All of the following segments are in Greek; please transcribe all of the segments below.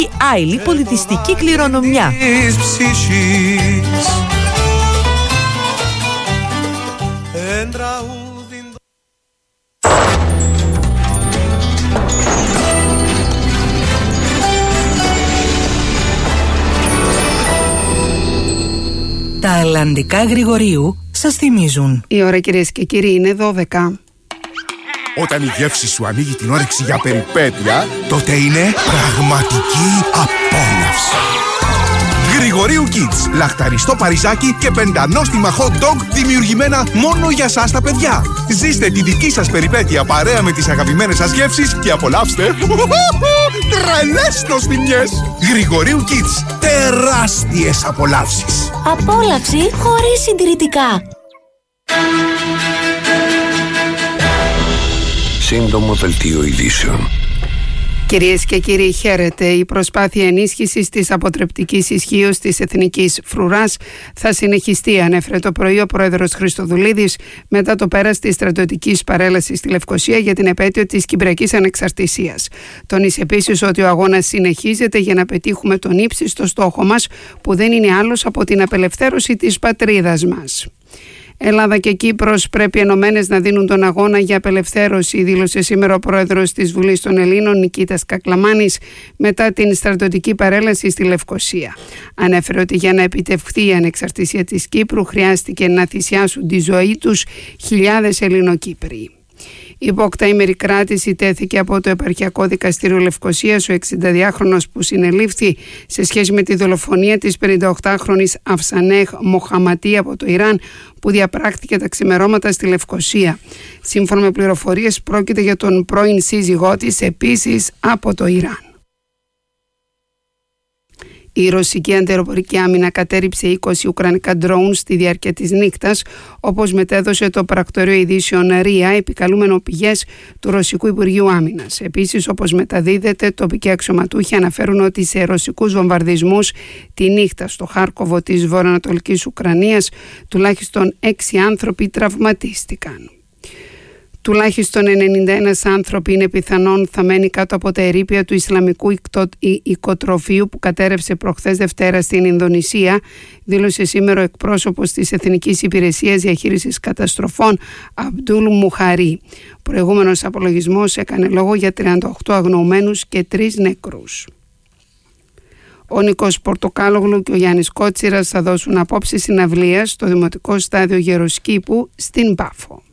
η άειλη πολιτιστική κληρονομιά. Τα αλλαντικά Γρηγορίου σας θυμίζουν. Η ώρα, κυρίες και κύριοι, είναι 12. Όταν η γεύση σου ανοίγει την όρεξη για περιπέτεια, τότε είναι πραγματική απόλαυση. Γρηγορίου Kids. Λαχταριστό παριζάκι και πεντανόστιμα hot dog δημιουργημένα μόνο για σας τα παιδιά. Ζήστε τη δική σας περιπέτεια παρέα με τις αγαπημένες σας γεύσεις και απολαύστε τρελές νοστιμιές. Γρηγορίου Kids. Τεράστιες απολαύσεις. Απόλαυση χωρίς συντηρητικά. Σύντομο δελτίο ειδήσεων. Κυρίες και κύριοι, χαίρετε. Η προσπάθεια ενίσχυσης της αποτρεπτικής ισχύως της εθνικής φρουράς θα συνεχιστεί, ανέφερε το πρωί ο πρόεδρος Χριστοδουλίδης μετά το πέρας της στρατιωτικής παρέλασης στη Λευκοσία για την επέτειο της Κυπριακής Ανεξαρτησίας. Τόνισε επίσης ότι ο αγώνας συνεχίζεται για να πετύχουμε τον ύψιστο στόχο μας, που δεν είναι άλλος από την απελευθέρωση της πατρίδας μας. Ελλάδα και Κύπρος πρέπει ενωμένες να δίνουν τον αγώνα για απελευθέρωση, δήλωσε σήμερα ο πρόεδρος της Βουλής των Ελλήνων, Νικήτας Κακλαμάνης, μετά την στρατιωτική παρέλαση στη Λευκοσία. Ανέφερε ότι για να επιτευχθεί η ανεξαρτησία της Κύπρου χρειάστηκε να θυσιάσουν τη ζωή τους χιλιάδες Ελληνοκύπριοι. Υπό οκταήμερη κράτηση τέθηκε από το Επαρχιακό Δικαστήριο Λευκοσίας ο 62χρονος που συνελήφθη σε σχέση με τη δολοφονία της 58χρονης Αφσανέχ Μοχαματή από το Ιράν, που διαπράχθηκε τα ξημερώματα στη Λευκοσία. Σύμφωνα με πληροφορίες, πρόκειται για τον πρώην σύζυγό της, επίσης από το Ιράν. Η ρωσική αντιαεροπορική άμυνα κατέριψε 20 ουκρανικά ντρόουν στη διάρκεια της νύχτας, όπως μετέδωσε το πρακτορείο ειδήσεων ΡΙΑ, επικαλούμενο πηγές του Ρωσικού Υπουργείου Άμυνας. Επίσης, όπως μεταδίδεται, τοπικοί αξιωματούχοι αναφέρουν ότι σε ρωσικούς βομβαρδισμούς τη νύχτα στο Χάρκοβο της βορειοανατολικής Ουκρανίας τουλάχιστον 6 άνθρωποι τραυματίστηκαν. Τουλάχιστον 91 άνθρωποι είναι πιθανόν θαμμένοι κάτω από τα ερείπια του Ισλαμικού οικοτροφείου που κατέρευσε προχθές Δευτέρα στην Ινδονησία, δήλωσε σήμερα ο εκπρόσωπος της Εθνικής Υπηρεσίας Διαχείρισης Καταστροφών, Αμπτούλ Μουχαρί. Προηγούμενος απολογισμός έκανε λόγο για 38 αγνοωμένους και 3 νεκρούς. Ο Νίκος Πορτοκάλογλου και ο Γιάννης Κότσιρας θα δώσουν απόψε συναυλία στο Δημοτικό Στάδιο Γεροσκήπου στην Πάφο.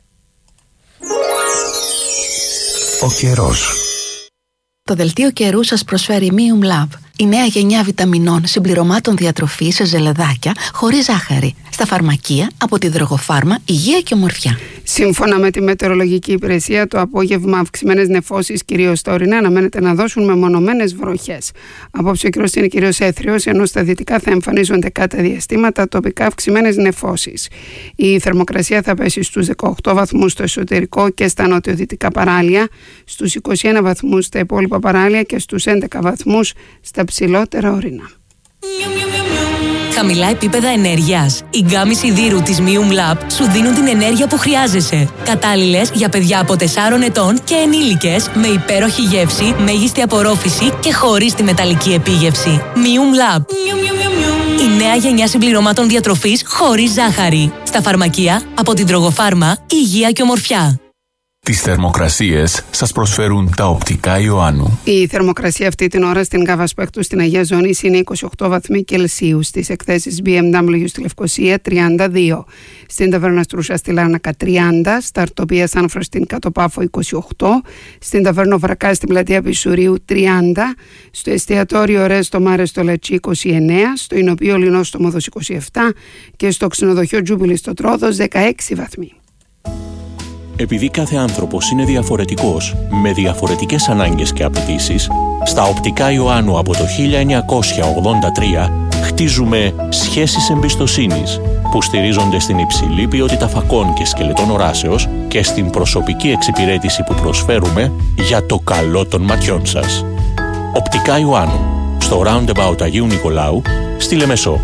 Ο καιρός. Το δελτίο καιρού σας προσφέρει Mium Lab, η νέα γενιά βιταμινών συμπληρωμάτων διατροφής σε ζελεδάκια χωρίς ζάχαρη. Στα φαρμακεία από τη Δρογοφάρμα, υγεία και ομορφιά. Σύμφωνα με τη Μετεωρολογική Υπηρεσία, το απόγευμα αυξημένες νεφώσεις, κυρίως στα ορεινά, αναμένεται να δώσουν μεμονωμένες βροχές. Απόψε ο καιρός είναι κυρίως έθριος, ενώ στα δυτικά θα εμφανίζονται κατά διαστήματα τοπικά αυξημένες νεφώσεις. Η θερμοκρασία θα πέσει στους 18 βαθμούς στο εσωτερικό και στα νοτιοδυτικά παράλια, στους 21 βαθμούς στα υπόλοιπα παράλια και στους 11 βαθμούς στα ψηλότερα ορεινά. Χαμηλά επίπεδα ενέργειας. Οι γκάμοι σιδήρου της Mium Lab σου δίνουν την ενέργεια που χρειάζεσαι. Κατάλληλες για παιδιά από 4 ετών και ενήλικες, με υπέροχη γεύση, μέγιστη απορρόφηση και χωρίς τη μεταλλική επίγευση. Mium Lab. Η νέα γενιά συμπληρωμάτων διατροφής χωρίς ζάχαρη. Στα φαρμακεία από την Δρογοφάρμα, υγεία και ομορφιά. Τις θερμοκρασίες σας προσφέρουν τα οπτικά Ιωάννου. Η θερμοκρασία αυτή την ώρα στην Γάβα Σπέκτου στην Αγία Ζώνης είναι 28 βαθμοί Κελσίου. Στις εκθέσεις BMW στη Λευκοσία 32. Στην Ταβέρνα Στρούσα στη Λάρνακα 30. Στα Αρτοπία Σάνφρο στην Κατοπάφο 28. Στην Ταβέρνα Βρακά στην Πλατεία Πισουρίου 30. Στο εστιατόριο Ρέστο Μάρε στο Λατσί 29. Στο Ινοπείο Λινό στο Μόδος 27. Και στο ξενοδοχείο Τζούμπιλη στο Τρόδος 16 βαθμοί. Επειδή κάθε άνθρωπος είναι διαφορετικός, με διαφορετικές ανάγκες και απαιτήσεις, στα οπτικά Ιωάννου από το 1983 χτίζουμε σχέσεις εμπιστοσύνης που στηρίζονται στην υψηλή ποιότητα φακών και σκελετών οράσεως και στην προσωπική εξυπηρέτηση που προσφέρουμε για το καλό των ματιών σας. Οπτικά Ιωάννου, στο Roundabout Αγίου Νικολάου, στη Λεμεσό.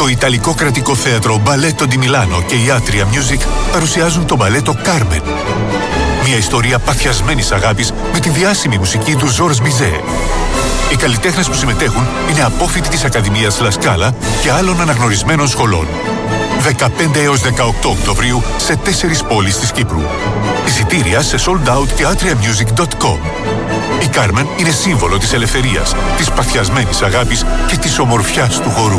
Το Ιταλικό Κρατικό Θέατρο Μπαλέτο Ντι Μιλάνο και η Atria Music παρουσιάζουν το μπαλέτο Carmen. Μια ιστορία παθιασμένης αγάπης με τη διάσημη μουσική του Ζορς Μπιζέ. Οι καλλιτέχνες που συμμετέχουν είναι απόφοιτοι της Ακαδημίας Λασκάλα και άλλων αναγνωρισμένων σχολών. 15 έως 18 Οκτωβρίου σε 4 πόλεις της Κύπρου. Εισιτήρια σε soldout και atriamusic.com. Η Κάρμεν είναι σύμβολο της ελευθερίας, της παθιασμένης αγάπης και της ομορφιάς του χορού.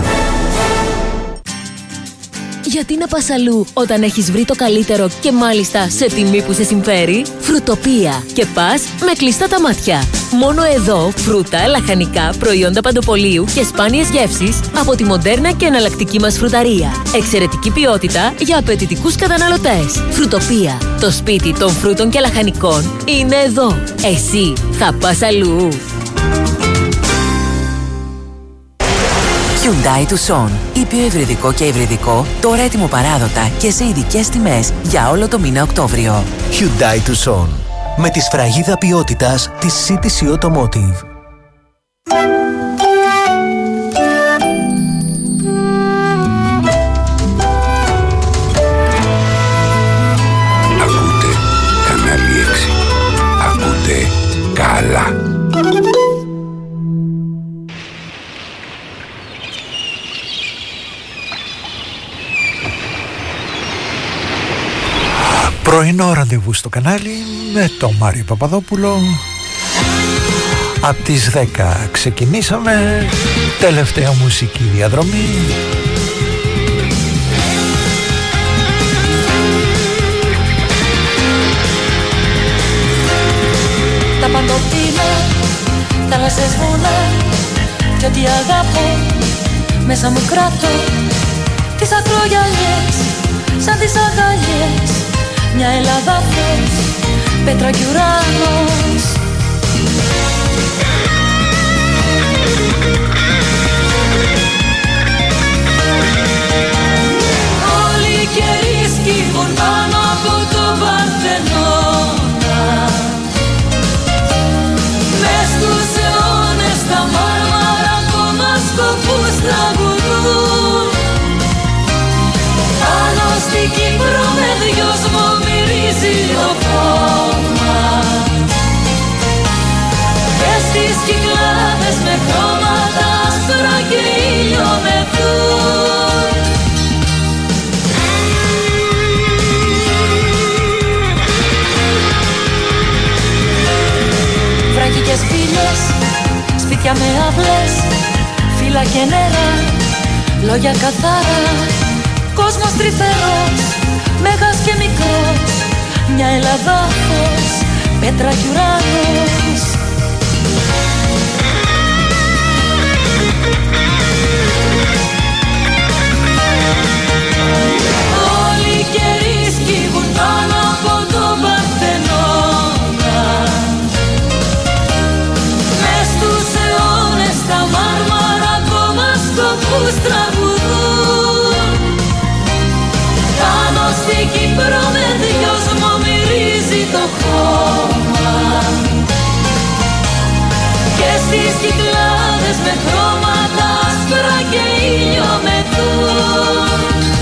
Γιατί να πας αλλού όταν έχεις βρει το καλύτερο και μάλιστα σε τιμή που σε συμφέρει? Φρουτοπία. Και πας με κλειστά τα μάτια. Μόνο εδώ φρούτα, λαχανικά, προϊόντα παντοπολίου και σπάνιες γεύσεις από τη μοντέρνα και εναλλακτική μας φρουταρία. Εξαιρετική ποιότητα για απαιτητικούς καταναλωτές. Φρουτοπία. Το σπίτι των φρούτων και λαχανικών είναι εδώ. Εσύ θα πας αλλού? Hyundai Tucson. Ήπιο υβριδικό και υβριδικό, τώρα έτοιμο παράδοτα και σε ειδικές τιμές για όλο το μήνα Οκτώβριο. Hyundai Tucson. Με τη σφραγίδα ποιότητας της CTC Automotive. Ακούτε κανάλι 6. Ακούτε καλά. Πρωινό ραντεβού στο κανάλι με τον Μάριο Παπαδόπουλο. Από τις 10 ξεκινήσαμε. Τελευταία μουσική διαδρομή. Τα παντοτίνα, θάλασσες βουνά κι ό,τι αγαπώ μέσα μου κράτω. Τις ακρογιαλιές σαν τις αγκαλιές, μια Ελλάδα φως, πέτρα κι ουράνος. Όλοι οι καιροί σκύβουν πάνω από το Παρθενώνα. Μες στους αιώνες τα μάρμαρα ακόμα σκοπούς τραγουδούν. Πάνω στην Κύπρο με δυόσμο μυρίζει το χώμα και στις Κυκλάδες με χρώματα άσπρα και ήλιο μετούν. Βράχοι και σπήλιες, σπίτια με αυλές, φύλλα και νερά, λόγια καθαρά. Κόσμος τρυφερός, μέγας και μικρός, μια Ελλάδα φως, πέτρα κι ουράνος. Όλοι οι καιροί σκύβουν πάνω από το Παρθενώνα. Μες στους αιώνες τα μάρμαρα ακόμα σκοπούς τραγουδούν. Πάνω στην Κύπρο με δυόσμο μυρίζει το χώμα και στις Κυκλάδες με χρώματα άσπρα και ήλιο μετούν.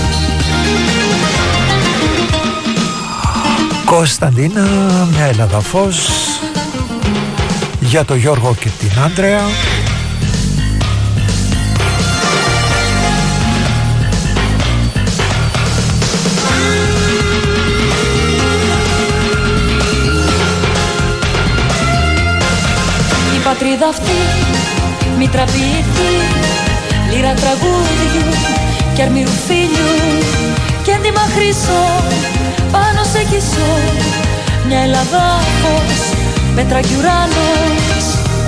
Κωνσταντίνα, μια Ελλάδα φως, για τον Γιώργο και την Άντρεα. Η πατρίδα αυτή, μήτρα ποιητή, λύρα τραγούδιου κι αρμύρου φίλιου κι έντυμα χρυσό πάνω σε κισό, μια Ελλάδα φως, πέτρα κι ουράνος.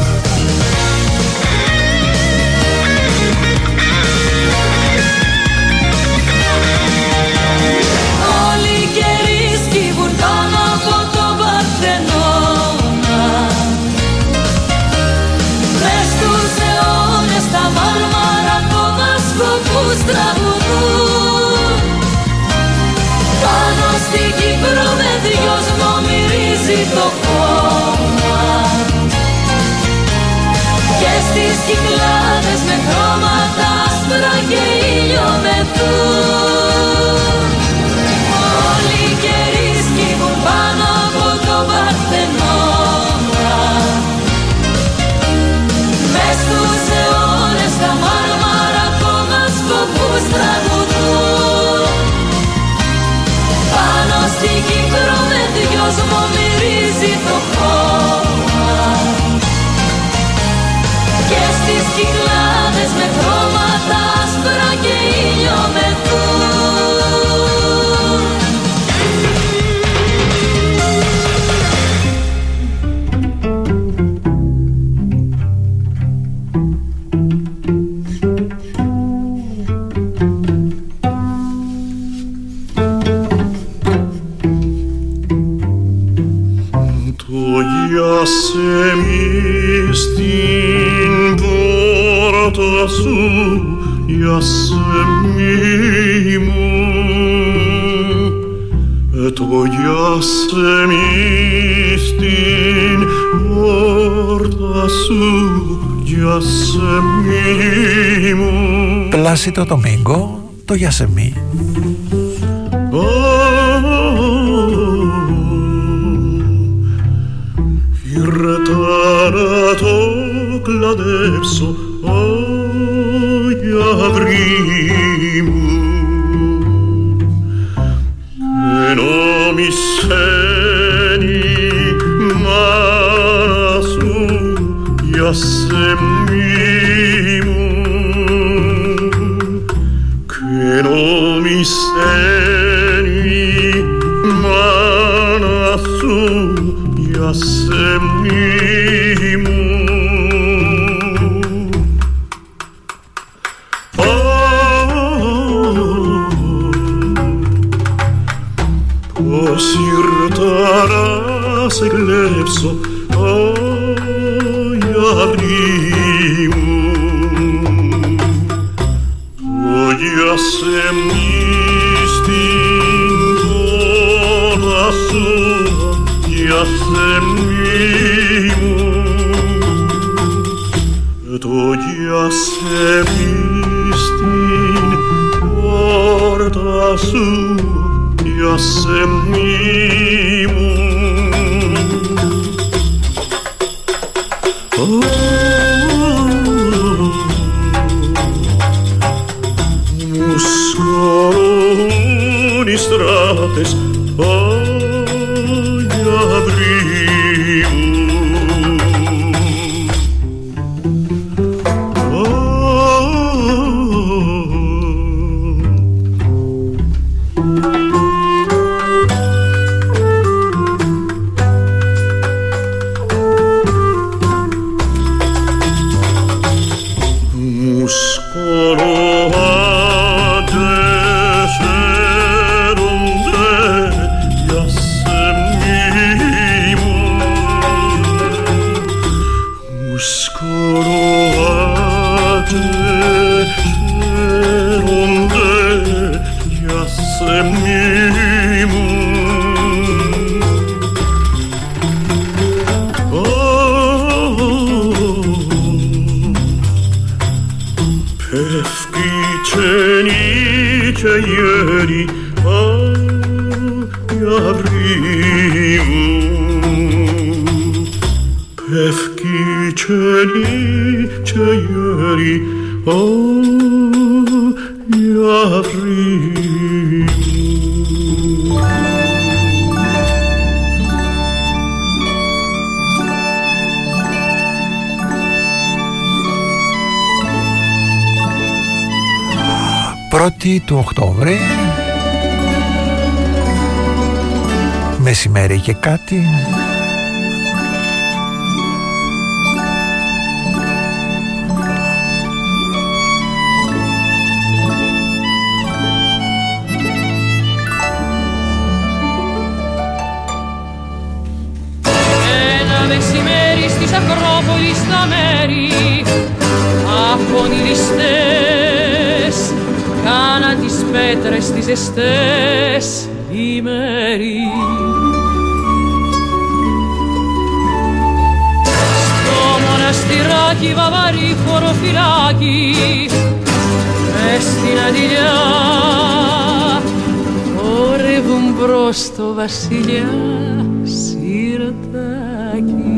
Όλοι οι καιροί σκύβουν πάνω από το Παρθενώνα. Μες στους αιώνες τα μάρμαρα ακόμα σκοπούς τραγουδούν. Πάνω στην Κύπρο με δυόσμο μυρίζει το χώμα και στις Κυκλάδες με χρώματα άσπρα και ήλιο άσε μη στην πόρτα σου, άσε μη μου. Το άσε μη στην πόρτα σου, άσε μη μου. Plácido Domingo, το Γιασεμί. Irretarato κλαδέψω, αγιαβρίμου, ενώ μη σένει μάνα σου, Γιασεμί μου, ενώ μη σένει μάνα σου, Γιασεμί μου. Πώς ήρθα να σε κλέψω, αγιαβρί μου. Το Γιασεμί στην πόρτα σου, Γιασεμί μου. Το Γιασεμί στην πόρτα σου, Γιασεμί μου. Μου σκορούν οι στράτες, αγιαβρί μου. Πρώτη του Οκτώβρη, μεσημέρι και κάτι. Ένα μεσημέρι στις Ακρόπολης στα μέρη από ονειριστές κάνα τις πέτρες τις ζεστές ημέρη. Στο μοναστηράκι βαβαρή χωροφυλάκι μες στην αντιλιά χορεύουν μπρος το βασιλιά σιρτάκι.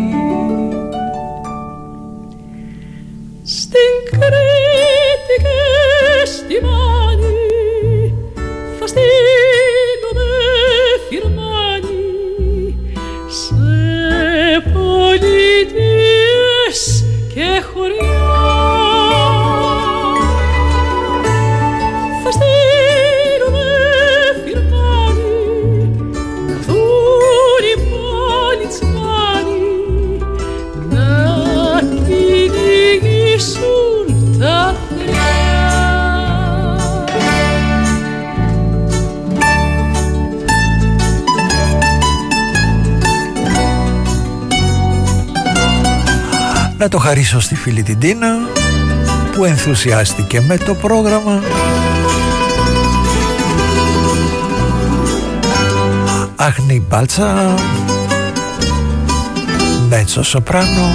Στην Κρήτη και στη Μάνη θα στείλουμε φυρμάνι σε πολιτείες και χωριά. Θα στείλουμε φυρμάνι να δουν οι μάλιτσμάνοι να κυνηγήσουν τα Να το χαρίσω στη φίλη την Τίνα που ενθουσιάστηκε με το πρόγραμμα. Αγνή Μπάλτσα, μέτσο σοπράνο.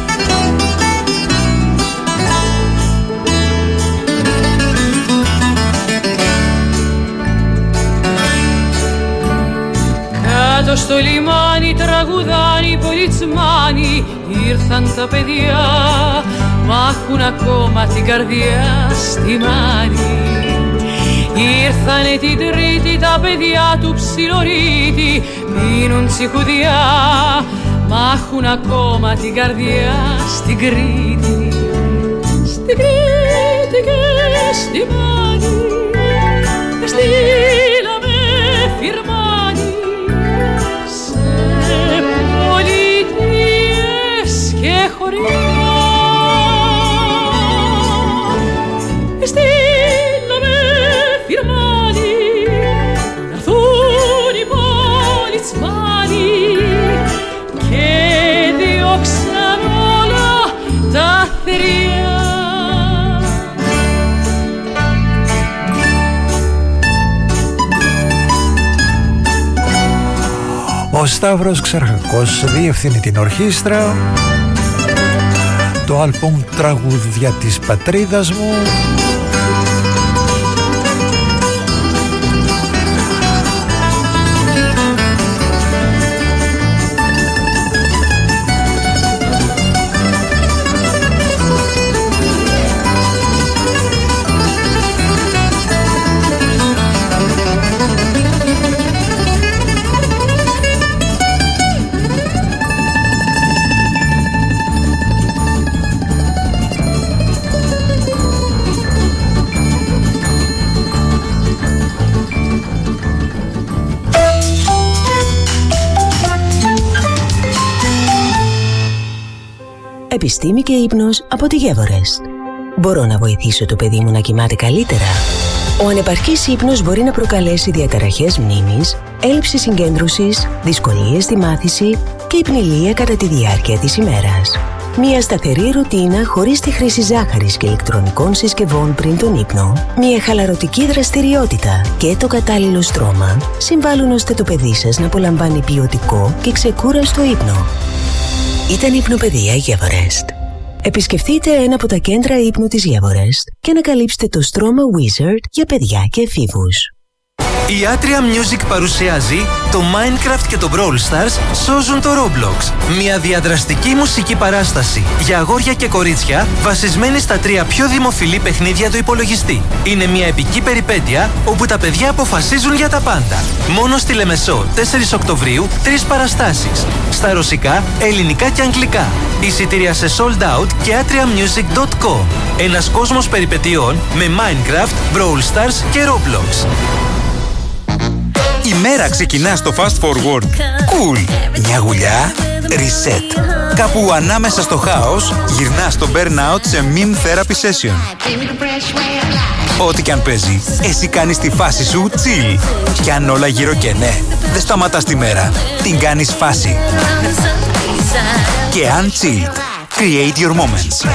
Κάτω στο λιμάνι τραγουδάνει πολιτσμάνι, ήρθαν τα παιδιά, μ' έχουν ακόμα την καρδιά στη μάνη. Ήρθανε την Τρίτη τα παιδιά του Ψιλορίτη, πίνουν τσικουδιά, μ' έχουν ακόμα την καρδιά στην Κρήτη. Στην Κρήτη και στη Μάνη, στείλαμε φιρμάνι σε πολιτείες και χωριά. Στείλαμε φιρμάνι, να'ρθούν οι πολιτσμάνοι και διώξαν όλα τα θηριά. Ο Σταύρος Ξαρχακός διεύθυνε την ορχήστρα. Το άλμπουμ «Τραγούδια της πατρίδας μου» Επιστήμη και ύπνος από τη Γεύορεστ. Μπορώ να βοηθήσω το παιδί μου να κοιμάται καλύτερα? Ο ανεπαρκής ύπνος μπορεί να προκαλέσει διαταραχές μνήμης, έλλειψη συγκέντρωσης, δυσκολίες στη μάθηση και υπνηλία κατά τη διάρκεια της ημέρας. Μια σταθερή ρουτίνα χωρίς τη χρήση ζάχαρης και ηλεκτρονικών συσκευών πριν τον ύπνο, μια χαλαρωτική δραστηριότητα και το κατάλληλο στρώμα συμβάλλουν ώστε το παιδί σας να απολαμβάνει ποιοτικό και ξεκούραστο ύπνο. Ήταν η Υπνοπαιδεία Γεύορεστ. Επισκεφτείτε ένα από τα κέντρα ύπνου της Γεύορεστ και ανακαλύψτε το στρώμα Wizard για παιδιά και εφήβους. Η Atria Music παρουσιάζει το Minecraft και το Brawl Stars σώζουν το Roblox. Μια διαδραστική μουσική παράσταση για αγόρια και κορίτσια βασισμένη στα 3 πιο δημοφιλή παιχνίδια του υπολογιστή. Είναι μια επική περιπέτεια όπου τα παιδιά αποφασίζουν για τα πάντα. Μόνο στη Λεμεσό 4 Οκτωβρίου 3 παραστάσεις. Στα ρωσικά, ελληνικά και αγγλικά. Εισιτήρια σε sold out και atriamusic.com. Ένας κόσμος περιπετειών με Minecraft, Brawl Stars και Roblox. Η μέρα ξεκινά στο Fast Forward. Cool. Μια γουλιά. Reset. Κάπου ανάμεσα στο χάος γυρνάς στο burnout σε meme therapy session. Ό,τι κι αν παίζει, εσύ κάνεις τη φάση σου chill. Κι αν όλα γύρω και ναι, δεν σταματάς τη μέρα. Την κάνεις φάση. Και αν chill, create your moments.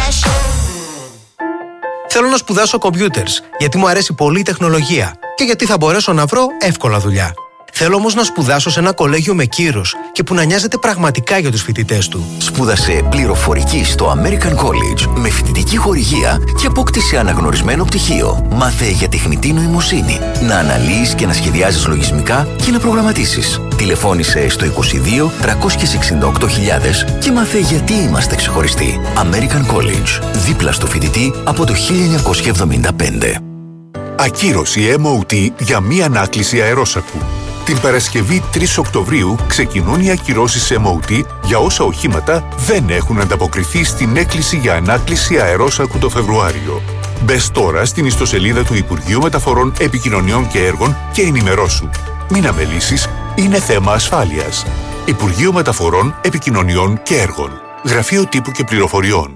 Θέλω να σπουδάσω computers, γιατί μου αρέσει πολύ η τεχνολογία και γιατί θα μπορέσω να βρω εύκολα δουλειά. Θέλω όμως να σπουδάσω σε ένα κολέγιο με κύρος και που να νοιάζεται πραγματικά για τους φοιτητές του. Σπούδασε πληροφορική στο American College με φοιτητική χορηγία και απόκτησε αναγνωρισμένο πτυχίο. Μάθε για τεχνητή νοημοσύνη, να αναλύεις και να σχεδιάζεις λογισμικά και να προγραμματίσεις. Τηλεφώνησε στο 22 368.000 και μάθε γιατί είμαστε ξεχωριστοί. American College, δίπλα στο φοιτητή από το 1975. Ακύρωση MOT για μη ανάκληση αερόσακου. Την Παρασκευή 3 Οκτωβρίου ξεκινούν οι ακυρώσεις MOT για όσα οχήματα δεν έχουν ανταποκριθεί στην έκκληση για ανάκληση αερόσακου το Φεβρουάριο. Μπες τώρα στην ιστοσελίδα του Υπουργείου Μεταφορών, Επικοινωνιών και Έργων και ενημερώσου. Μην αμελήσεις, είναι θέμα ασφάλειας. Υπουργείο Μεταφορών, Επικοινωνιών και Έργων. Γραφείο Τύπου και Πληροφοριών.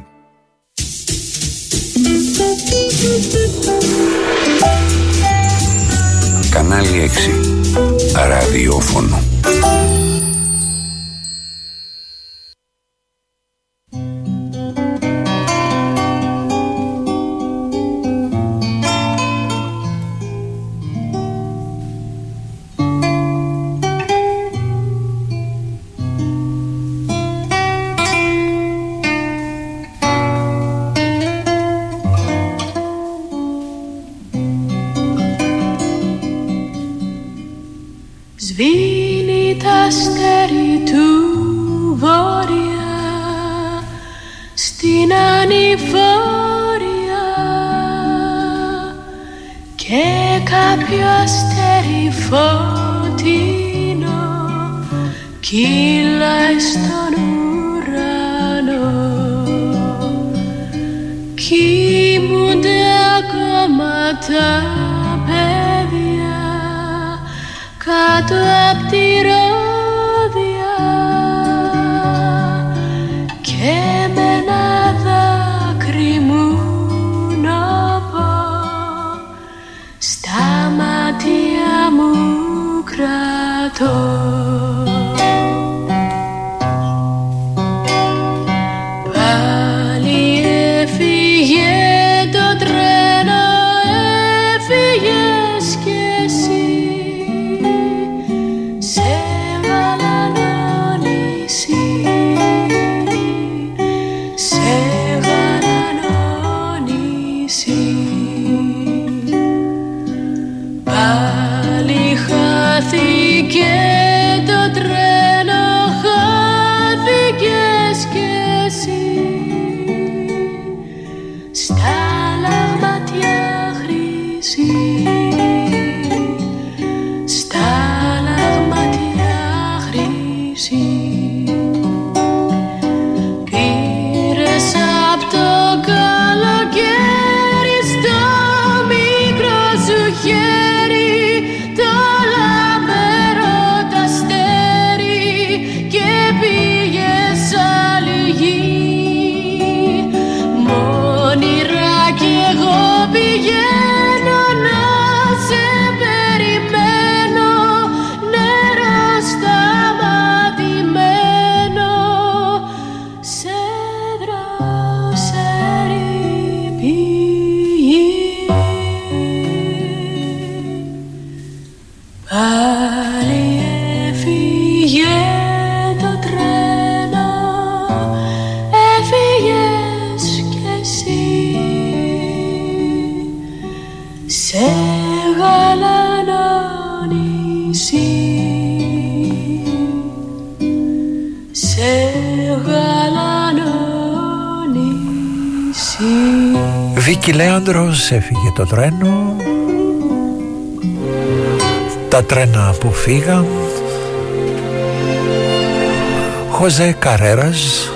Κανάλι 6. Ραδιόφωνο. Σβήνει τα αστέρι του βόρεια στην ανηφόρια και κάποιο αστέρι φωτεινό κύλαει στον ουρανό. Κοιμούνται ακόμα τα παιδιά κάτω απ' τη ρόδια και με ένα δάκρυ μου να πω στα μάτια μου κρατώ. Πάλι έφυγε το τρένο, έφυγες κι εσύ σε γαλανό νησί, σε γαλανό νησί. Πάλι χάθηκε το τρένο, χάθηκες κι εσύ στα λαματιά χρυσή, στα λαματιά χρυσή. Πήρες απ' το καλοκαίρι στο μικρό σου χέρι το λαμπερό τ' αστέρι και πήγες άλλη γη. Μόνιρα κι εγώ πηγαίνω να σε περιμένω, νερό σταματημένο σε δρόσερη πηγή. Πάλι έφυγε το τρένο, έφυγες κι εσύ σε γαλανό νησί, σε γαλανό νησί. Βίκη Λέανδρος, έφυγε το τρένο. Τα τρένα που φύγαν. Χωζέ Καρέρας.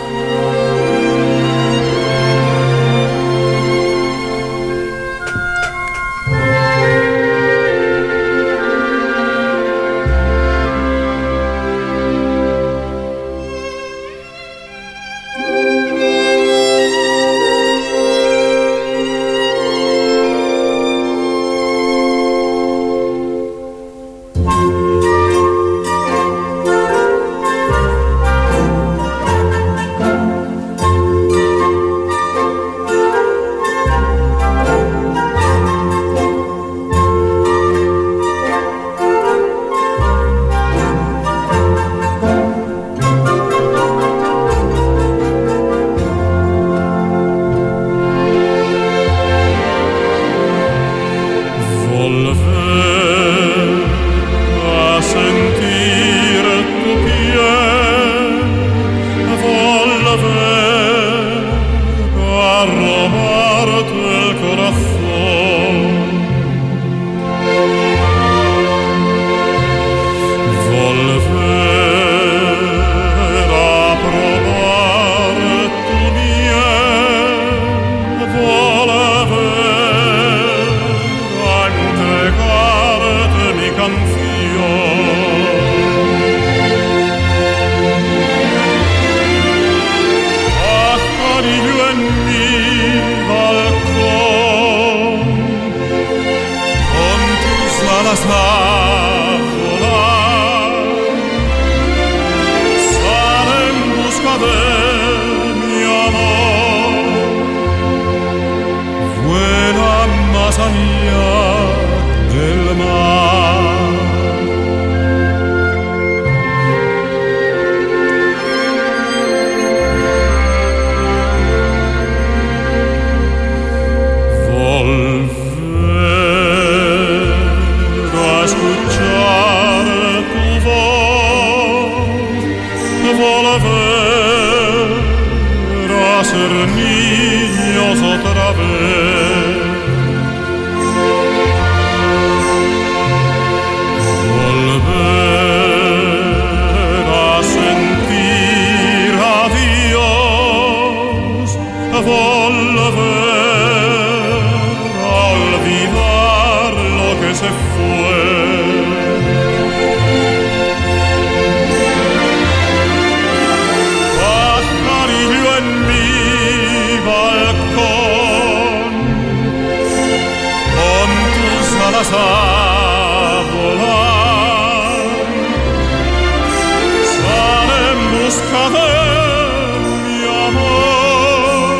Volver a ser niños otra vez. Volver a sentir a Dios, volver a olvidar lo que se fue. Pajarillo en mi balcón, con tus alas a volar, sale en busca de mi amor,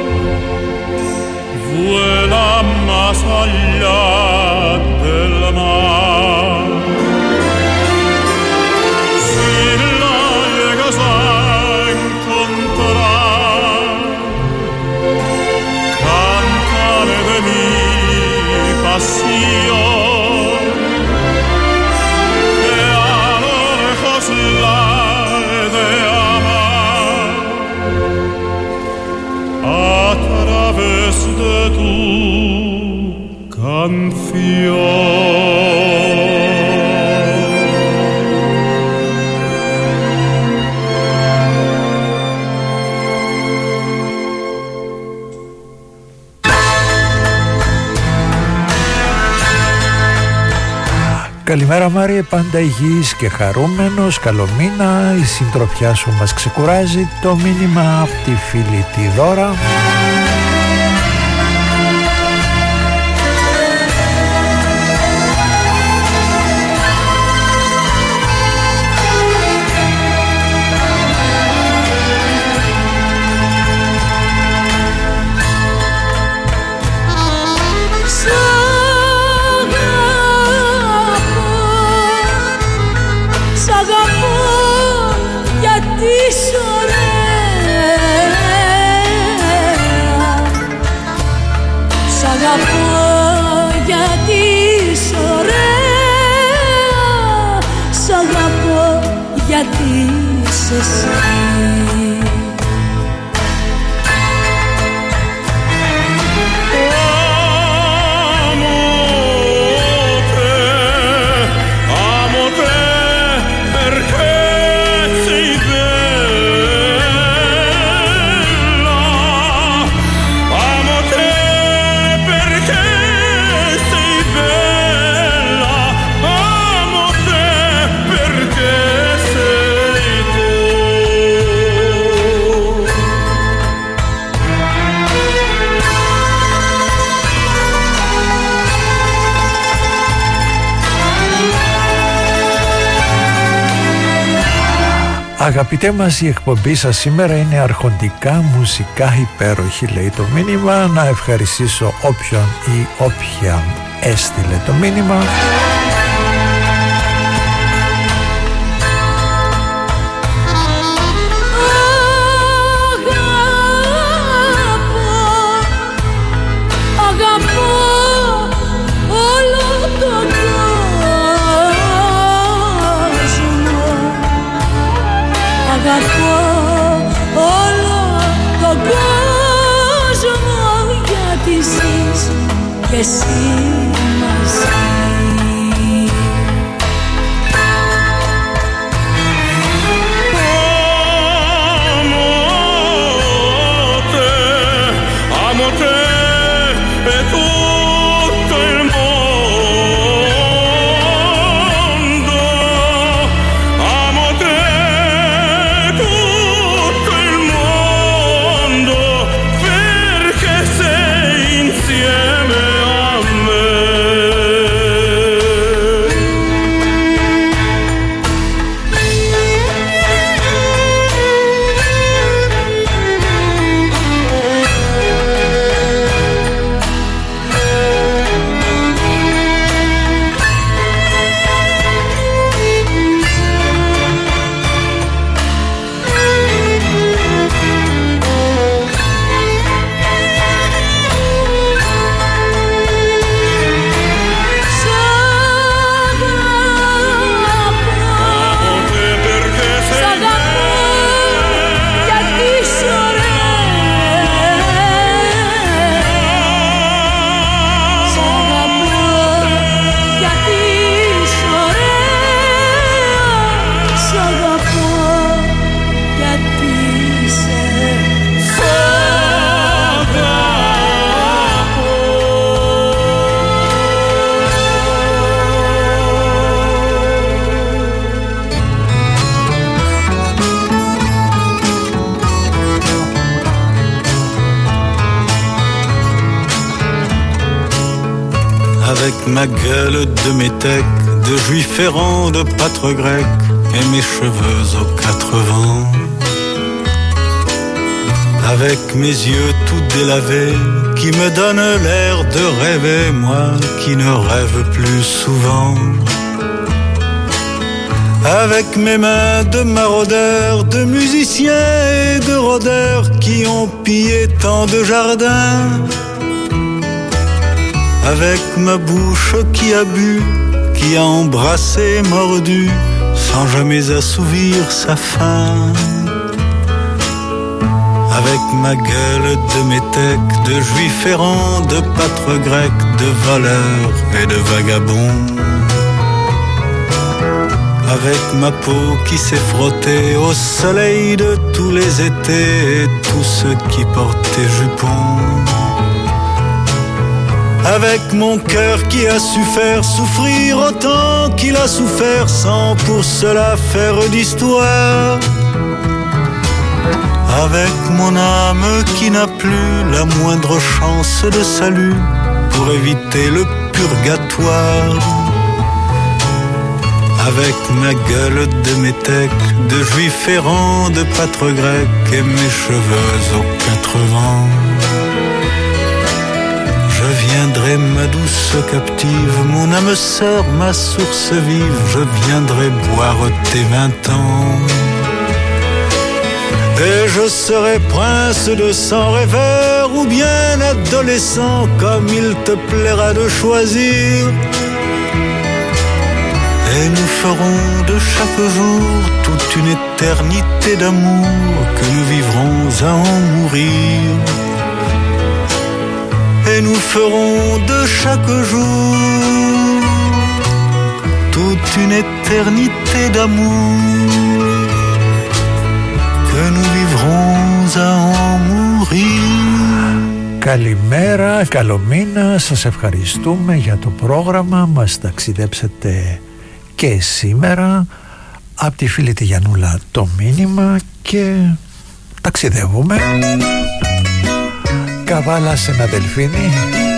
vuela más allá del mar. Si la llegas a encontrar, cántale de mi pasión, que a lo lejos la he de amar, a través de tu canción. Καλημέρα Μάριε, πάντα υγιής και χαρούμενος, καλό μήνα, η συντροφιά σου μας ξεκουράζει, το μήνυμα από τη φίλη τη Δώρα. Γιατί είσαι εσύ. Αγαπητέ μας, η εκπομπή σας σήμερα είναι αρχοντικά μουσικά υπέροχη, λέει το μήνυμα. Να ευχαριστήσω όποιον ή όποια έστειλε το μήνυμα. Αγαπώ όλο τον κόσμο, γιατί ζεις και εσύ μαζί. Amore, e tutto il mondo, amore. Insieme a me. ma gueule de métèque, de juif errant, de pâtre grec, et mes cheveux aux 4 vents. Avec mes yeux tout délavés, qui me donnent l'air de rêver, moi qui ne rêve plus souvent. Avec mes mains de maraudeurs, de musiciens et de rôdeurs qui ont pillé tant de jardins. Avec ma bouche qui a bu, qui a embrassé, mordu, sans jamais assouvir sa faim. Avec ma gueule de métèque, de juif errant, de pâtre grec, de voleur et de vagabond. Avec ma peau qui s'est frottée au soleil de tous les étés et tous ceux qui portaient jupons. Avec mon cœur qui a su faire souffrir autant qu'il a souffert sans pour cela faire d'histoire. Avec mon âme qui n'a plus la moindre chance de salut pour éviter le purgatoire. Avec ma gueule de métèque, de juif errant, de pâtre grec et mes cheveux aux 4 vents. Je viendrai, ma douce captive, mon âme sœur, ma source vive, je viendrai boire tes 20 ans. Et je serai prince de sang rêveur ou bien adolescent, comme il te plaira de choisir. Et nous ferons de chaque jour toute une éternité d'amour que nous vivrons à en mourir. Et nous ferons de chaque jour toute une éternité d'amour que nous vivrons à en mourir. Καλημέρα, καλό μήνα, σας ευχαριστούμε για το πρόγραμμα, μας ταξιδέψετε και σήμερα από τη φίλη τη Γιαννούλα το μήνυμα και ταξιδεύουμε. Καβάλα σε ένα δελφίνι.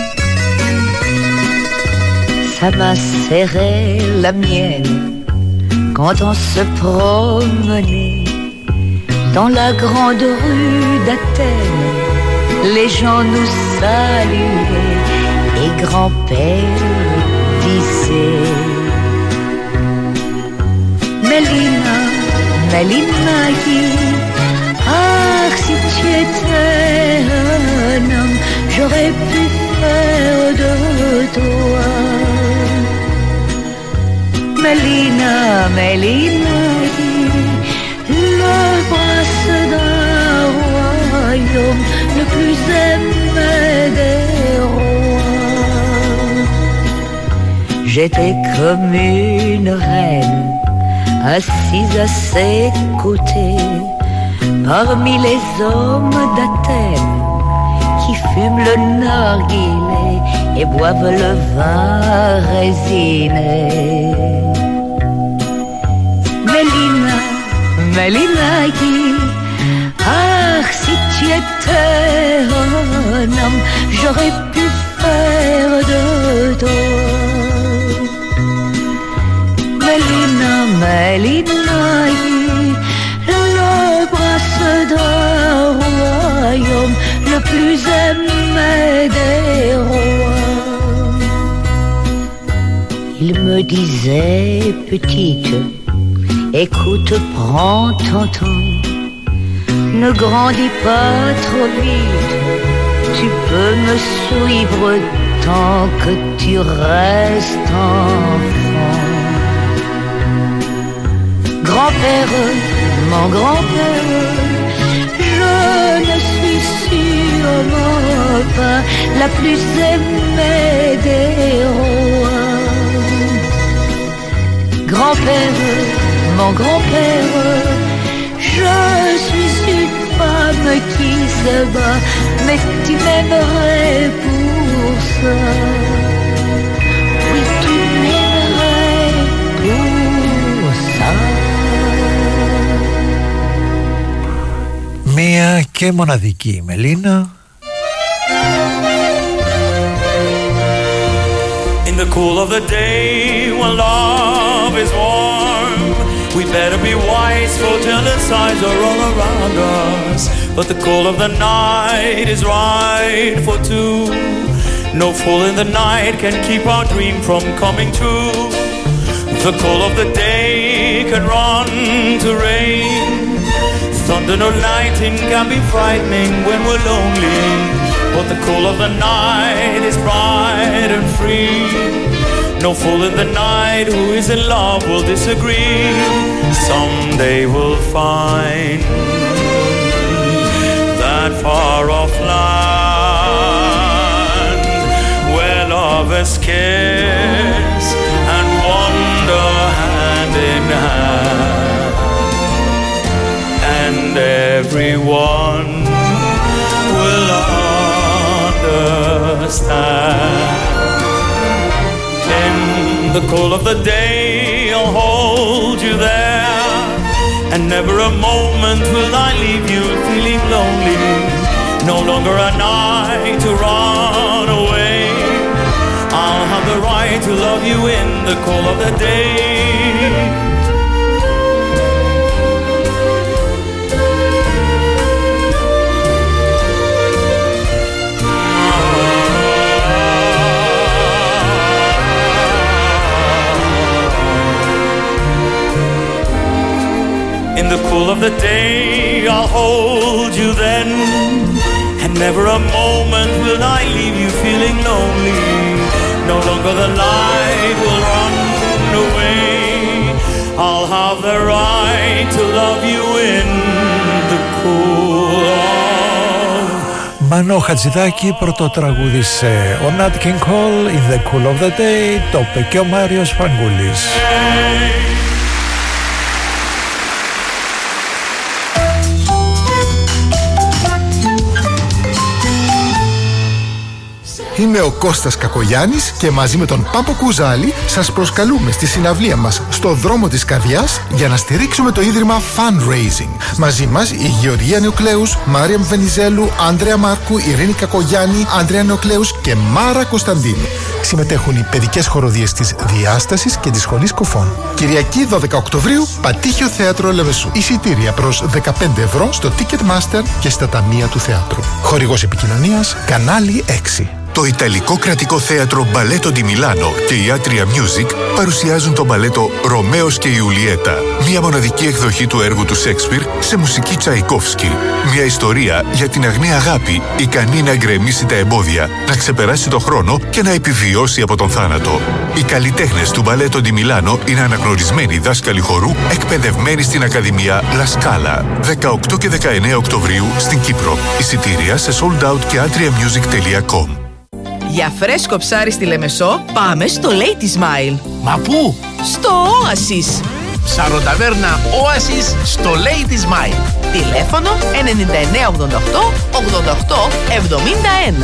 Ça m'a serré la mienne quand on se promenait dans la grande rue d'Athènes. Les gens nous saluaient et grand-père disait Mélina, Mélina, ah si tu étais un homme, j'aurais pu faire de toi. Mélina, Mélina, le prince d'un royaume, le plus aimé des rois. J'étais comme une reine, assise à ses côtés, parmi les hommes d'Athènes qui fument le narguilé et boivent le vin résiné. Mélina, Mélina, ah si tu étais un homme, j'aurais pu faire de toi. Mélina, Mélina, le prince d'un royaume, le plus aimé des rois. Il me disait, petite, écoute, prends ton temps, ne grandis pas trop vite, tu peux me suivre tant que tu restes enfant. Grand-père, mon grand-père, je ne suis sûrement pas la plus aimée des rois. Grand-père, mon grand-père, je suis une femme qui se bat, mais tu m'aimerais pour ça. Oui, tu m'aimerais pour ça. Μία και μοναδική Μελίνα. In the cool of the day when love is warm, we better be wise, for jealous eyes are all around us. But the cool of the night is right for two. No fool in the night can keep our dream from coming true. The cool of the day can run to rain. Thunder or lightning can be frightening when we're lonely. But the cool of the night is bright and free. No fool in the night who is in love will disagree. Someday we'll find that far off land where lovers kiss and wander hand in hand, and everyone will understand. In the cool of the day I'll hold you there, and never a moment will I leave you feeling lonely. No longer a night to run away. I'll have the right to love you in the cool of the day. In the cool of the day I'll hold you then, and never a moment will I leave you feeling lonely. No longer the light will run away. I'll have the right to love you in the cool of... Μανώ Χατζηδάκη, πρώτο τραγούδι σε ο Nat King Cole, In the Cool of the Day, το είπε και ο Μάριος Φραγκούλης. Είμαι ο Κώστας Κακογιάννης και μαζί με τον Πάπο Κουζάλη σας προσκαλούμε στη συναυλία μας στο δρόμο της Καρδιάς για να στηρίξουμε το ίδρυμα Fundraising. Μαζί μας η Γεωργία Νεοκλέους, Μάριαμ Βενιζέλου, Άντρεα Μάρκου, Ειρήνη Κακογιάννη, Άντρεα Νεοκλέους και Μάρα Κωνσταντίνου. Συμμετέχουν οι παιδικές χοροδίες της Διάστασης και της Σχολής Κοφών. Κυριακή 12 Οκτωβρίου, Πατήχιο Θέατρο Λεμεσού. Εισιτήρια προς 15 ευρώ στο Ticketmaster και στα ταμεία του θεάτρου. Χορηγός επικοινωνίας, κανάλι 6. Το Ιταλικό Κρατικό Θέατρο Μπαλέτο Ντι Μιλάνο και η Άτρια Music παρουσιάζουν το μπαλέτο «Ρωμαίος και Ιουλιέτα», μια μοναδική εκδοχή του έργου του Σέξπιρ σε μουσική Τσαϊκόφσκι. Μια ιστορία για την αγνή αγάπη, ικανή να εγκρεμίσει τα εμπόδια, να ξεπεράσει το χρόνο και να επιβιώσει από τον θάνατο. Οι καλλιτέχνες του Μπαλέτο Ντι Μιλάνο είναι αναγνωρισμένοι δάσκαλοι χορού, εκπαιδευμένοι στην Ακαδημία La Scala. 18 και 19 Οκτωβρίου στην Κύπρο. Εισιτήρια σε soldout και atriamusic.com. Για φρέσκο ψάρι στη Λεμεσό, πάμε στο Lady Smile. Μα πού? Στο Oasis. Ψαροταβέρνα Oasis στο Lady Smile. Τηλέφωνο 9988-88-71.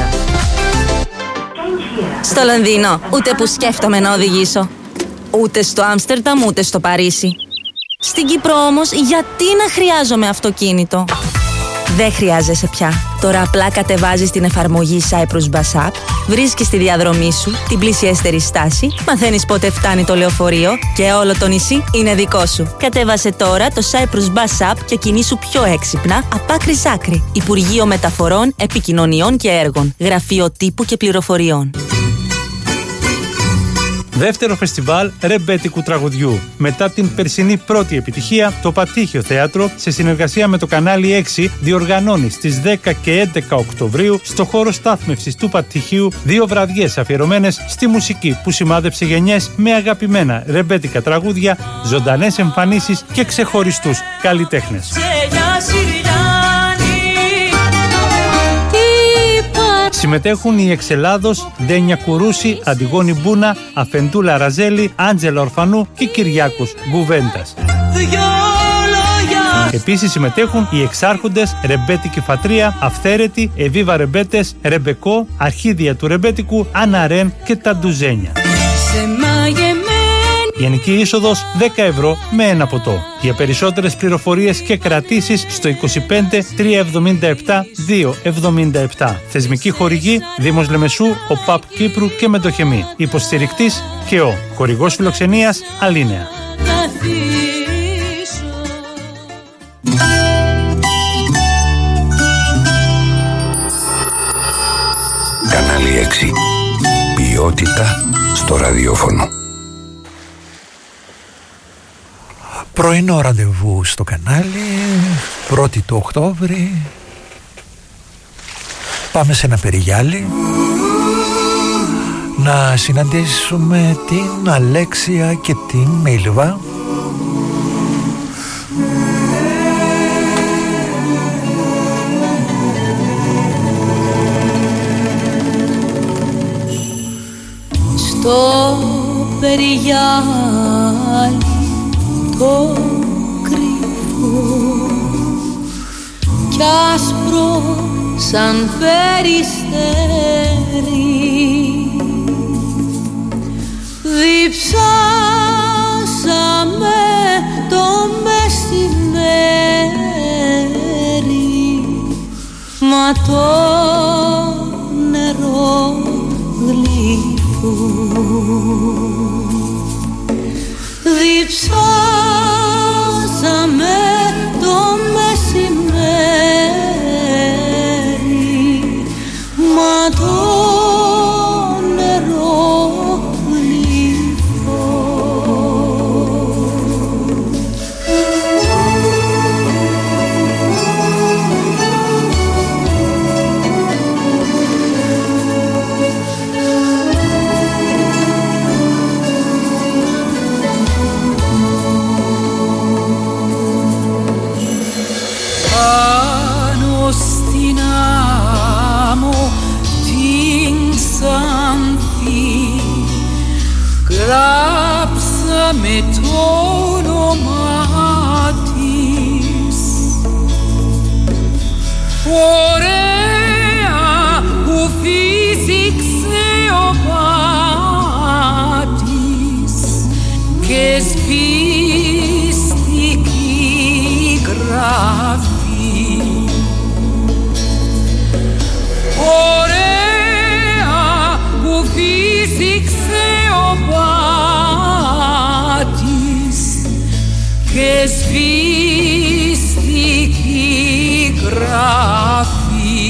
Στο Λονδίνο, ούτε που σκέφτομαι να οδηγήσω. Ούτε στο Άμστερνταμ, ούτε στο Παρίσι. Στην Κύπρο όμως, γιατί να χρειάζομαι αυτοκίνητο? Δεν χρειάζεσαι πια. Τώρα απλά κατεβάζεις την εφαρμογή Cyprus Bus App, βρίσκεις τη διαδρομή σου, την πλησιέστερη στάση, μαθαίνεις πότε φτάνει το λεωφορείο και όλο το νησί είναι δικό σου. Κατέβασε τώρα το Cyprus Bus App και κινήσου πιο έξυπνα απ' άκρη σ' άκρη. Υπουργείο Μεταφορών, Επικοινωνιών και Έργων. Γραφείο Τύπου και Πληροφοριών. Δεύτερο φεστιβάλ ρεμπέτικου τραγουδιού. Μετά την περσινή πρώτη επιτυχία, το Πατήχιο Θέατρο, σε συνεργασία με το κανάλι 6, διοργανώνει στις 10 και 11 Οκτωβρίου στο χώρο στάθμευσης του Πατήχιου 2 βραδιές αφιερωμένες στη μουσική που σημάδεψε γενιές με αγαπημένα ρεμπέτικα τραγούδια, ζωντανές εμφανίσεις και ξεχωριστούς καλλιτέχνες. Συμμετέχουν οι εξελάδος Ντένια Κουρούση, Αντιγόνη Μπούνα, Αφεντούλα Ραζέλη, Άντζελα Ορφανού και Κυριάκος Γκουβέντας. Επίσης συμμετέχουν οι εξάρχοντες Ρεμπέτικη Φατρία, Αυθαίρετη, Εβίβα Ρεμπέτες, Ρεμπεκό, Αρχίδια του Ρεμπέτικου, Άννα Ρεν και τα Ντουζένια. Γενική είσοδος 10 ευρώ με ένα ποτό. Για περισσότερες πληροφορίες και κρατήσεις στο 25 377 277. Θεσμική χορηγή Δήμος Λεμεσού, ΟΠΑΠ Κύπρου και Μεντοχεμή. Υποστηρικτής ΚΕΟ. Χορηγός φιλοξενίας Αλίνεα. Κανάλι 6. Ποιότητα στο ραδιόφωνο. Πρωινό ραντεβού στο κανάλι, 1η του Οκτώβρη. Πάμε σε ένα περιγιάλι να συναντήσουμε την Αλέξια και την Μίλβα. Στο περιγιάλι το κρυφό κι άσπρο σαν περιστέρι διψάσαμε το μεσημέρι, μα το νερό γλυφό διψάσαμε το μεσημέρι, μα το νερό γλυφό. Πάνω στην άμμο την Ξάνθη γράψαμε το όνομά της. Ωραία που φύσηξε ο πάτης και σβήστηκε γράφη. Ωραία που φύσηξε ο πάτης και σβήστηκε γράφη.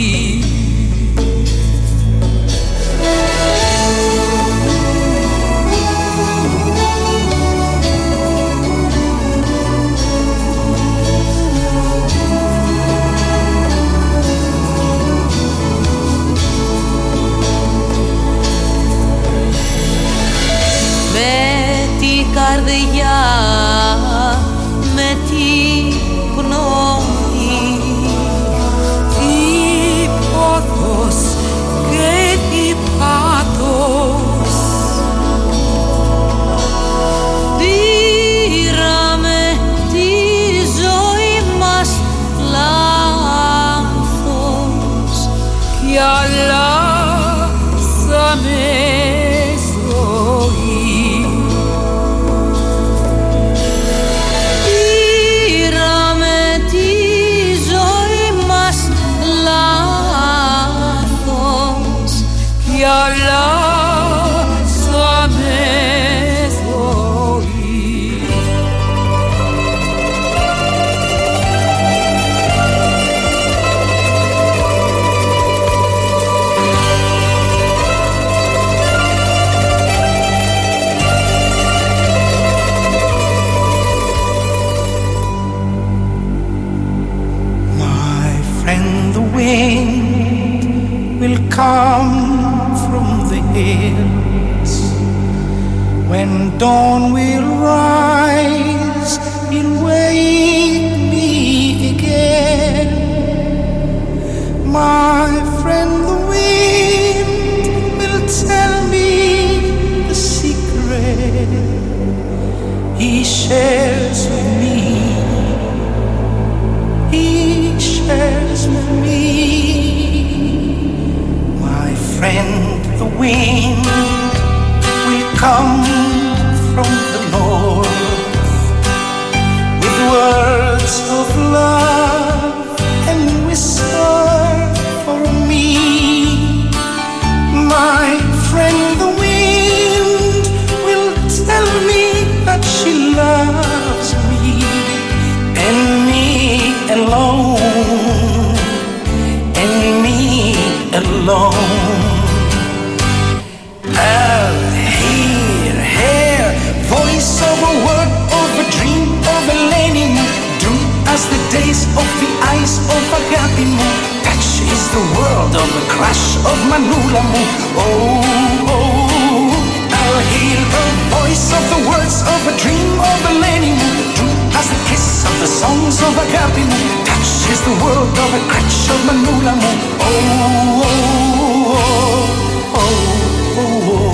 Καρδιά με την πνοή, τι πόθος και τι πάθος, πήραμε τη ζωή μας λάθος κι αλλάξαμε come from the hills. When dawn will rise, he'll wake me again. My friend the wind will tell me the secret he shares with me. He shares with me. Friend, the wind will come from the north. of love and whisper for me. My friend the wind will tell me that she loves me, and me alone, and me alone. I'll hear her voice of a word, of a dream, of a lady. Do as the days of the eyes of Agapi Mu. Touch is the world of the crush of Manulamu. Oh, oh, I'll hear the voice of the words of a dream, of a lady. Do as the kiss of the songs of Agapi Mu. Touch is the world of the crush of Manulamu. Oh, oh, oh, oh, oh, oh.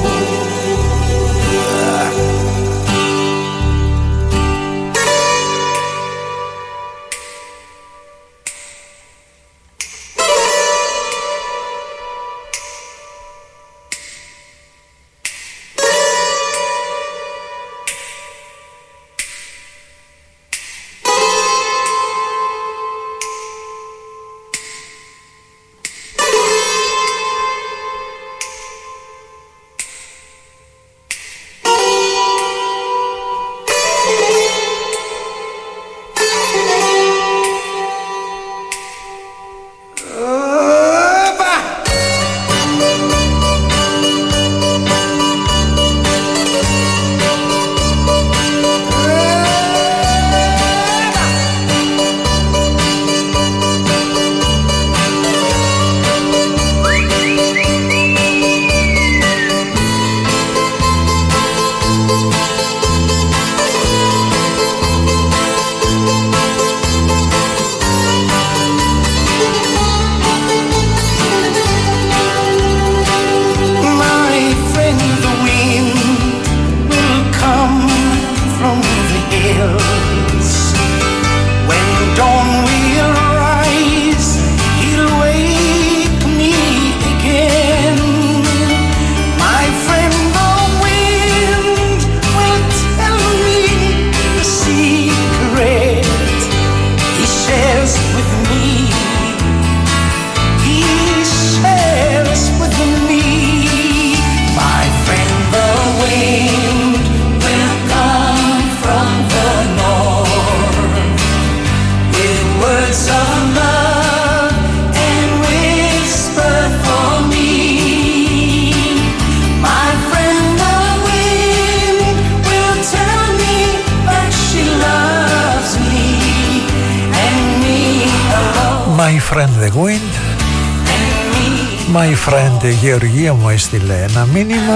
My friend Γεωργία μου έστειλε ένα μήνυμα.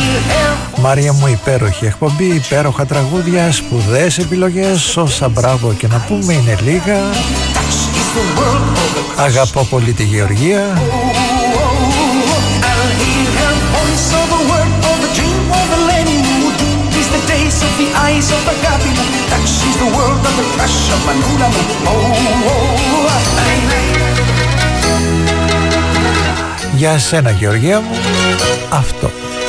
Μαρία μου, υπέροχη εκπομπή, υπέροχα τραγούδια, σπουδαίες επιλογές. Όσα μπράβο και να πούμε είναι λίγα. Αγαπώ πολύ τη Γεωργία. Για σένα Γεωργία μου, αυτό.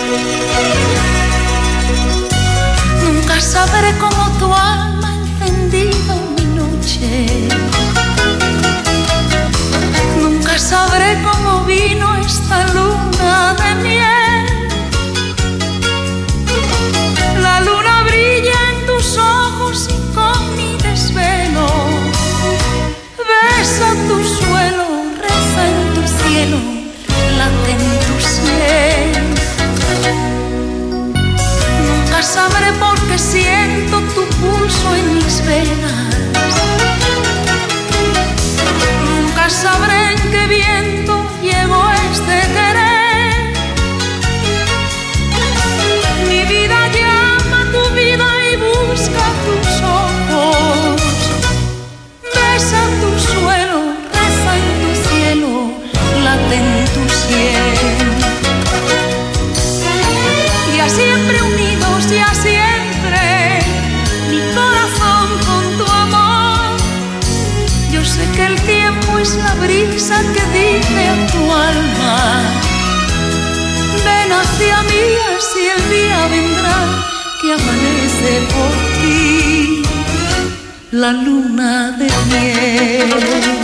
Nunca sabré cómo tu alma ha encendido mi noche. Nunca sabré cómo vino esta luna de miel. La luna brilla en tus ojos y con mi desvelo besa tu suelo, reza en tu cielo, late en tu sien. Nunca sabré por qué siento tu pulso en mis venas. Nunca sabré en qué viento llevo este querer. Mi vida llama a tu vida y busca tus ojos. Besa tu suelo, reza en tu cielo, late en tu sien. Ya siempre unidos, ya siempre, mi corazón con tu amor. Yo sé que el tiempo es la brisa que dice a tu alma: ven hacia mí, así el día vendrá que amanece por ti. la luna de miel.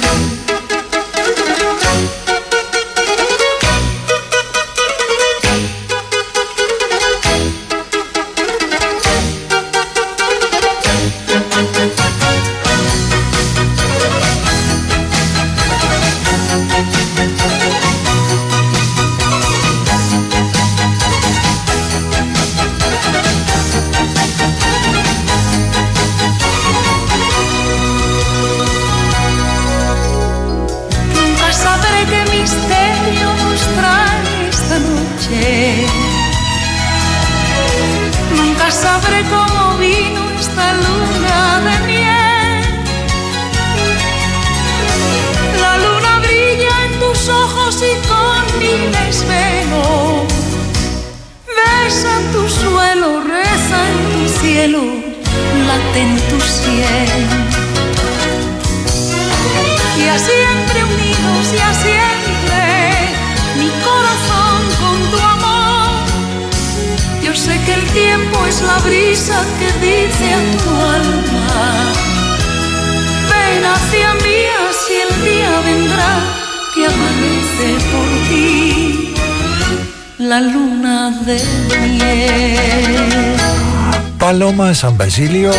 Παλώμα Σαν Μπαζίλιο.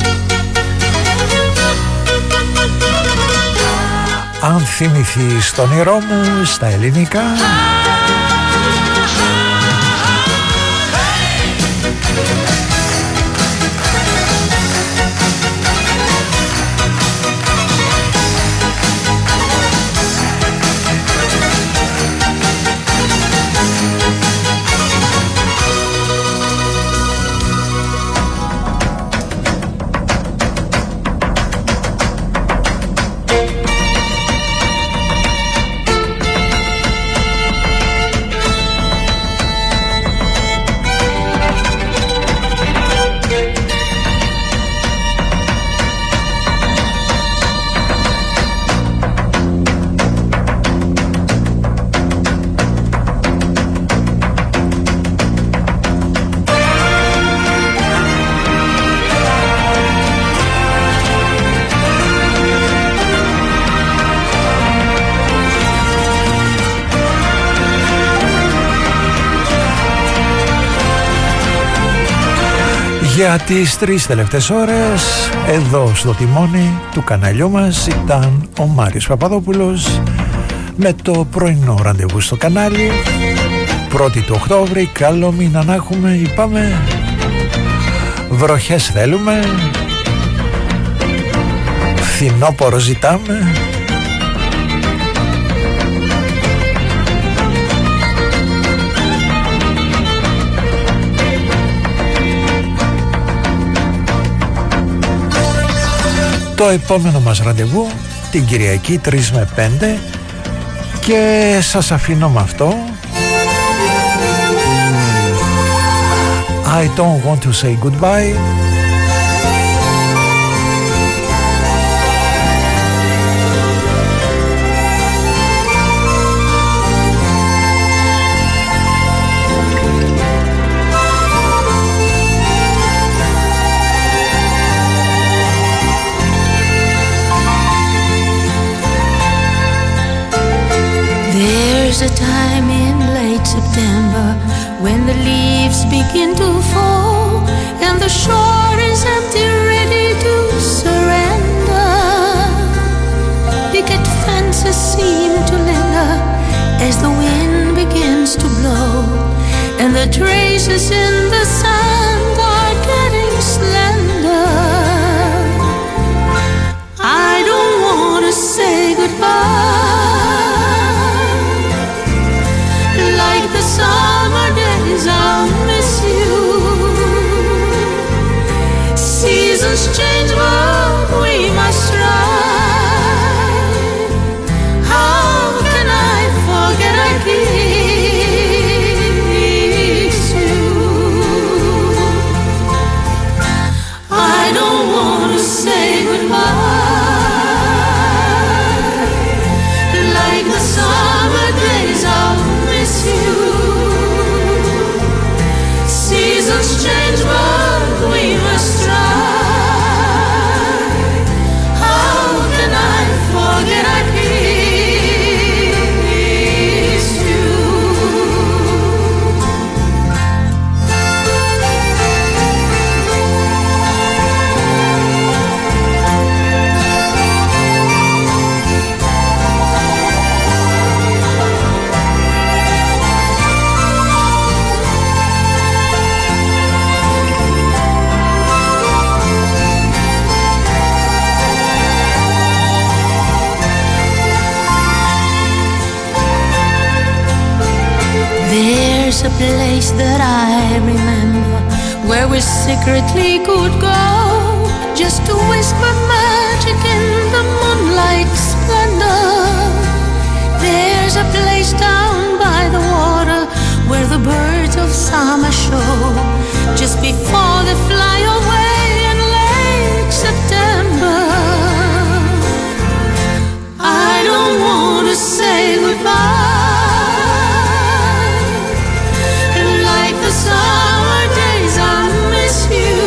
Αν θυμηθείς τον όνειρό μου στα ελληνικά. Για τις 3 τελευταίες ώρες εδώ στο τιμόνι του καναλιού μας ήταν ο Μάριος Παπαδόπουλος με το πρωινό ραντεβού στο κανάλι. 1η του Οκτώβρη, καλό μήνα να έχουμε, είπαμε. Βροχές θέλουμε, φθινόπορο ζητάμε. Το επόμενο μας ραντεβού την Κυριακή 3 με 5 και σας αφήνω με αυτό. I don't want to say goodbye. There's a time in late September when the leaves begin to fall and the shore is empty, ready to surrender. Picket fences seem to linger as the wind begins to blow, and the traces in the sand are getting slender. I don't want to say goodbye. Like the summer days, I'll miss you. Seasons change, but we must ride. How can I forget I kissed you? place that I remember, where we secretly could go, just to whisper magic in the moonlight splendor. There's a place down by the water, where the birds of summer show, just before they fly away in late September. I don't want to say goodbye, like the summer days I miss you.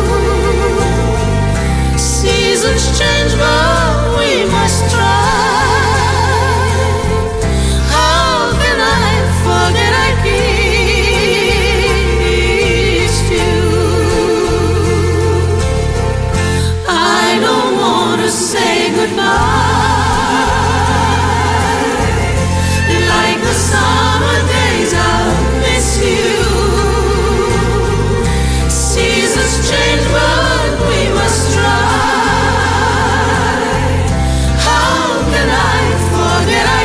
Seasons change but we must try. How can I forget I kissed you? I don't want to say goodbye, like the summer days I miss you. Seasons change but we must try. How can I forget I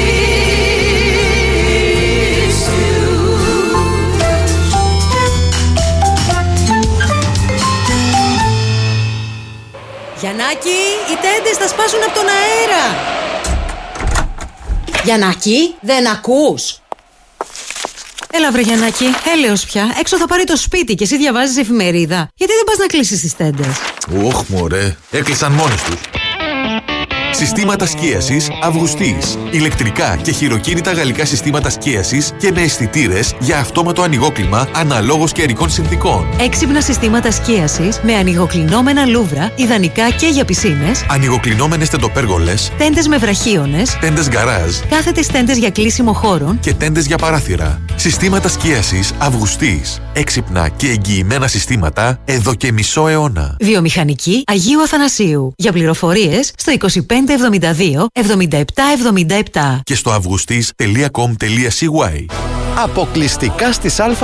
kissed you? Γιαννάκη, οι τέντες θα σπάσουν από τον αέρα. Γιαννάκη, δεν ακούς? Έλα βρε Γιαννάκη, έλεος πια. Έξω θα πάρει το σπίτι και εσύ διαβάζεις εφημερίδα. Γιατί δεν πας να κλείσεις τις τέντες? Ωχ μωρέ, έκλεισαν μόνες τους. Συστήματα σκίασης Αυγουστής. Ηλεκτρικά και χειροκίνητα γαλλικά συστήματα σκίασης και με αισθητήρες για αυτόματο ανοιγόκλιμα αναλόγως καιρικών συνθηκών. Έξυπνα συστήματα σκίασης με ανοιγοκλεινόμενα λούβρα, ιδανικά και για πισίνες. Ανοιγοκλεινόμενες τεντοπέργολες. Τέντες με βραχίονες. Τέντες γκαράζ. Κάθετες τέντες για κλείσιμο χώρων. Και τέντες για παράθυρα. Συστήματα σκίασης Αυγουστής. Έξυπνα και εγγυημένα συστήματα εδώ και μισό αιώνα. Βιομηχανική Αγίου Αθανασίου. Για πληροφορίες στο 2572 7777 και στο αυγουστής.com.cy. Αποκλειστικά στις Α